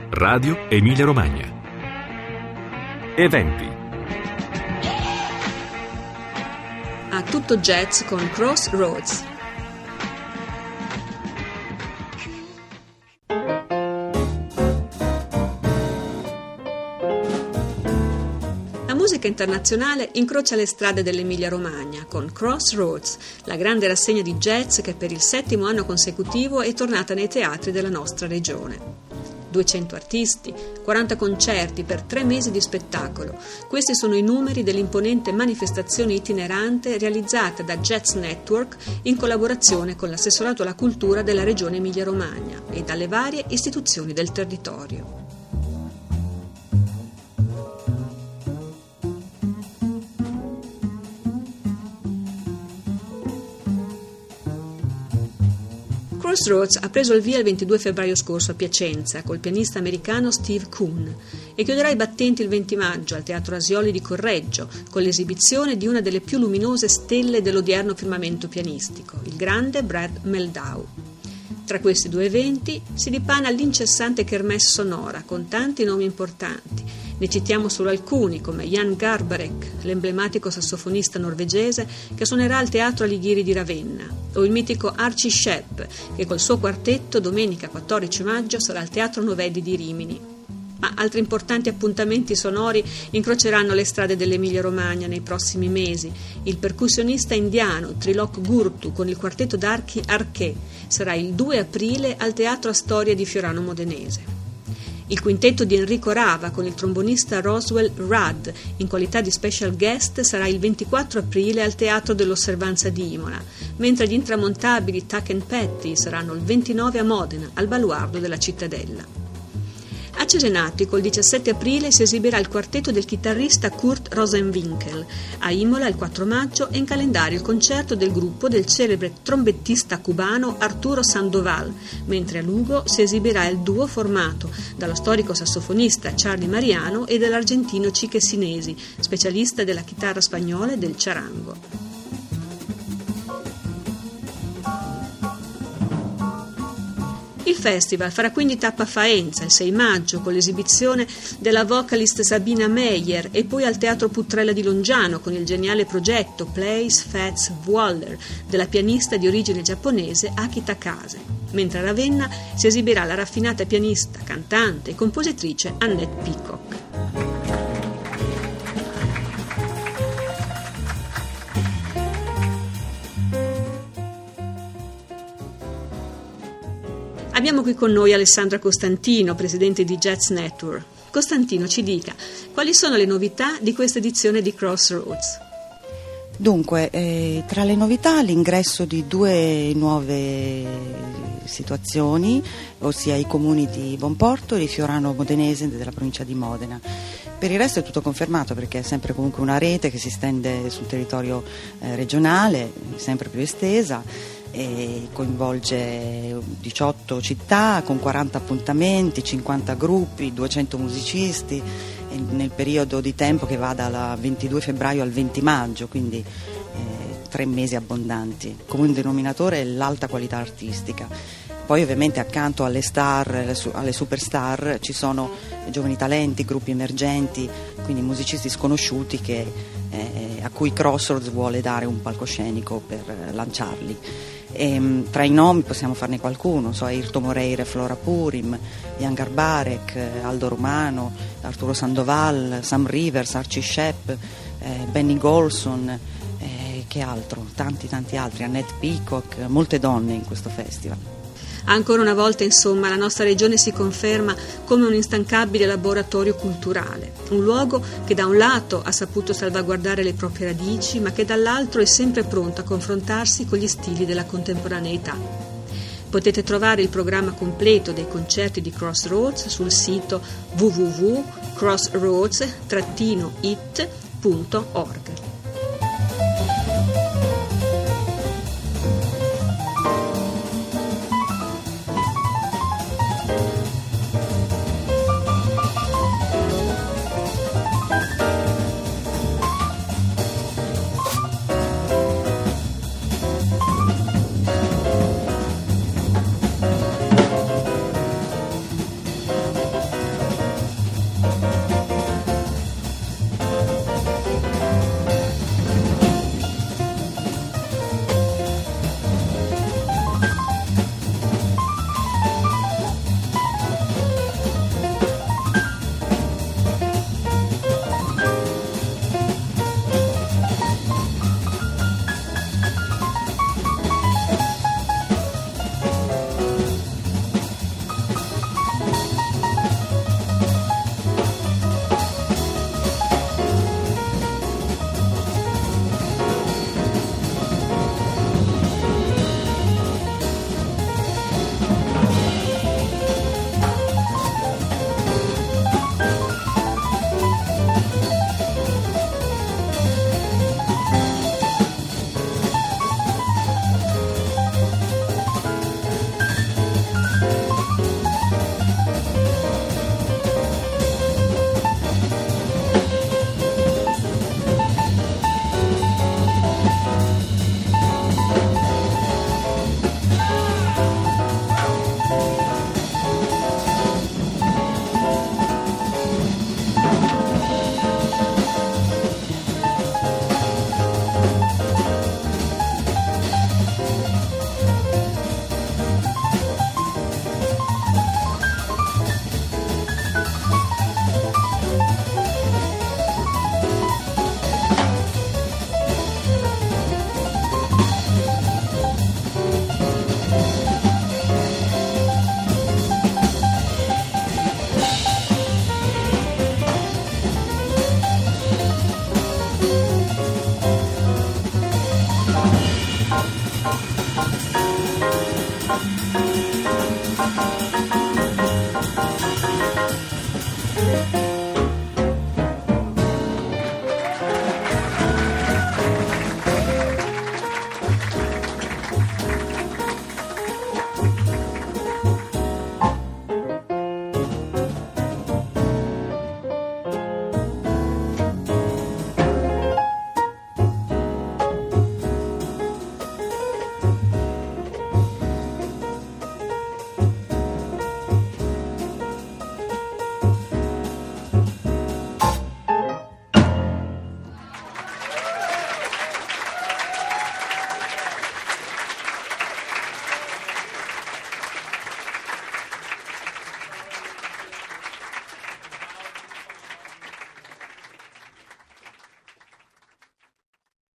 Radio Emilia Romagna. Eventi. A tutto jazz con Crossroads. La musica internazionale incrocia le strade dell'Emilia-Romagna con Crossroads, la grande rassegna di jazz che per il 7° anno consecutivo è tornata nei teatri della nostra regione. 200 artisti, 40 concerti per 3 mesi di spettacolo. Questi sono i numeri dell'imponente manifestazione itinerante realizzata da Jazz Network in collaborazione con l'Assessorato alla Cultura della Regione Emilia-Romagna e dalle varie istituzioni del territorio. Crossroads ha preso il via il 22 febbraio scorso a Piacenza col pianista americano Steve Kuhn e chiuderà i battenti il 20 maggio al Teatro Asioli di Correggio con l'esibizione di una delle più luminose stelle dell'odierno firmamento pianistico, il grande Brad Mehldau. Tra questi 2 eventi si dipana l'incessante kermesse sonora con tanti nomi importanti. Ne citiamo solo alcuni, come Jan Garbarek, l'emblematico sassofonista norvegese che suonerà al Teatro Alighieri di Ravenna, o il mitico Archie Shepp, che col suo quartetto domenica 14 maggio sarà al Teatro Novedi di Rimini. Ma altri importanti appuntamenti sonori incroceranno le strade dell'Emilia-Romagna nei prossimi mesi. Il percussionista indiano Trilok Gurtu con il quartetto d'archi Arché sarà il 2 aprile al Teatro Astoria di Fiorano Modenese. Il quintetto di Enrico Rava con il trombonista Roswell Rudd in qualità di special guest sarà il 24 aprile al Teatro dell'Osservanza di Imola, mentre gli intramontabili Tuck and Patty saranno il 29 a Modena, al Baluardo della Cittadella. A Cesenati col 17 aprile si esibirà il quartetto del chitarrista Kurt Rosenwinkel. A Imola il 4 maggio è in calendario il concerto del gruppo del celebre trombettista cubano Arturo Sandoval, mentre a Lugo si esibirà il duo formato dallo storico sassofonista Charlie Mariano e dall'argentino Chique Sinesi, specialista della chitarra spagnola e del charango. Il festival farà quindi tappa a Faenza il 6 maggio con l'esibizione della vocalist Sabina Meyer e poi al Teatro Putrella di Longiano con il geniale progetto Place Fats Waller della pianista di origine giapponese Aki Takase, mentre a Ravenna si esibirà la raffinata pianista, cantante e compositrice Annette Peacock. Abbiamo qui con noi Alessandra Costantino, presidente di Jazz Network. Costantino, ci dica, quali sono le novità di questa edizione di Crossroads? Dunque, tra le novità l'ingresso di 2 nuove situazioni, ossia i comuni di Bonporto e di Fiorano Modenese della provincia di Modena. Per il resto è tutto confermato perché è sempre comunque una rete che si stende sul territorio regionale, sempre più estesa, e coinvolge 18 città con 40 appuntamenti, 50 gruppi, 200 musicisti nel periodo di tempo che va dal 22 febbraio al 20 maggio, quindi 3 mesi abbondanti. Il comune denominatore è l'alta qualità artistica. Poi ovviamente accanto alle star, alle superstar ci sono giovani talenti, gruppi emergenti, quindi musicisti sconosciuti a cui Crossroads vuole dare un palcoscenico per lanciarli. Tra i nomi possiamo farne qualcuno, Airto Moreira e Flora Purim, Jan Garbarek, Aldo Romano, Arturo Sandoval, Sam Rivers, Archie Shepp, Benny Golson, che altro, tanti altri, Annette Peacock, molte donne in questo festival. Ancora una volta, insomma, la nostra regione si conferma come un instancabile laboratorio culturale, un luogo che da un lato ha saputo salvaguardare le proprie radici, ma che dall'altro è sempre pronto a confrontarsi con gli stili della contemporaneità. Potete trovare il programma completo dei concerti di Crossroads sul sito www.crossroads-it.org.